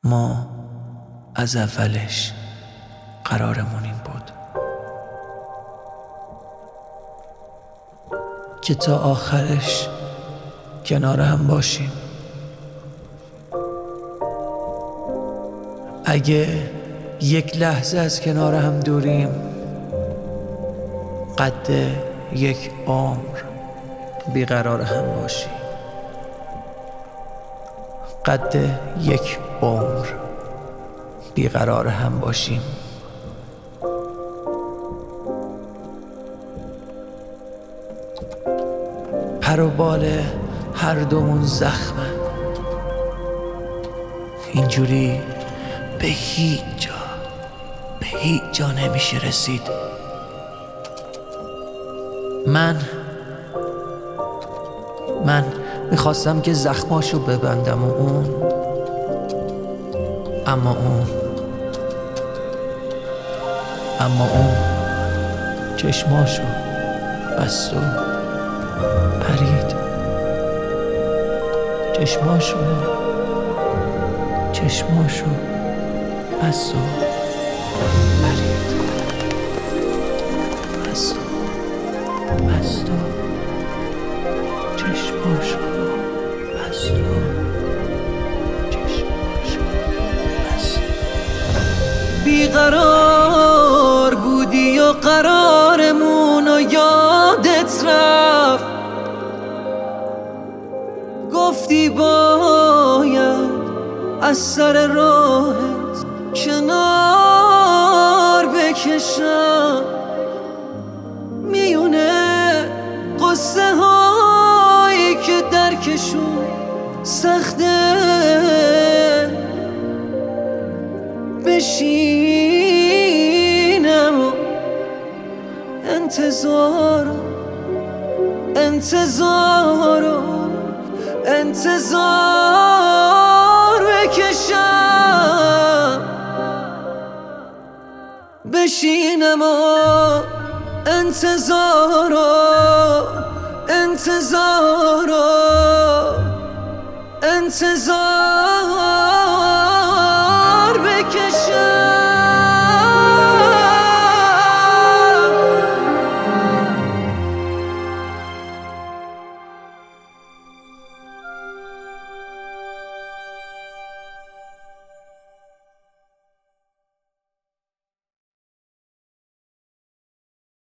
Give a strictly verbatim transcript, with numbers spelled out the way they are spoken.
ما از اولش قرارمون این بود که تا آخرش کنار هم باشیم. اگه یک لحظه از کنار هم دوریم، قد یک عمر بیقرار هم باشیم. قد یک عمر بیقرار هم باشیم. پر و بال هر دومون زخمه، اینجوری به هیچ جا به هیچ جا نمیشه رسید. من من میخواستم که زخماشو ببندم و اون اما اون اما اون چشماشو بست و پرید. چشماشو چشماشو بست و پرید. بست و بست و چشماشو بست و چشماشو بست. بیقرار بودی و قرارمون و یادت رفت، گفتی باید از سر راهت کنار بکشم. میونه قصه هایی که درکشون سخته، بشینم و انتظار انتظار انتظار بکشم. بشینم و انتظار انتظار انتظار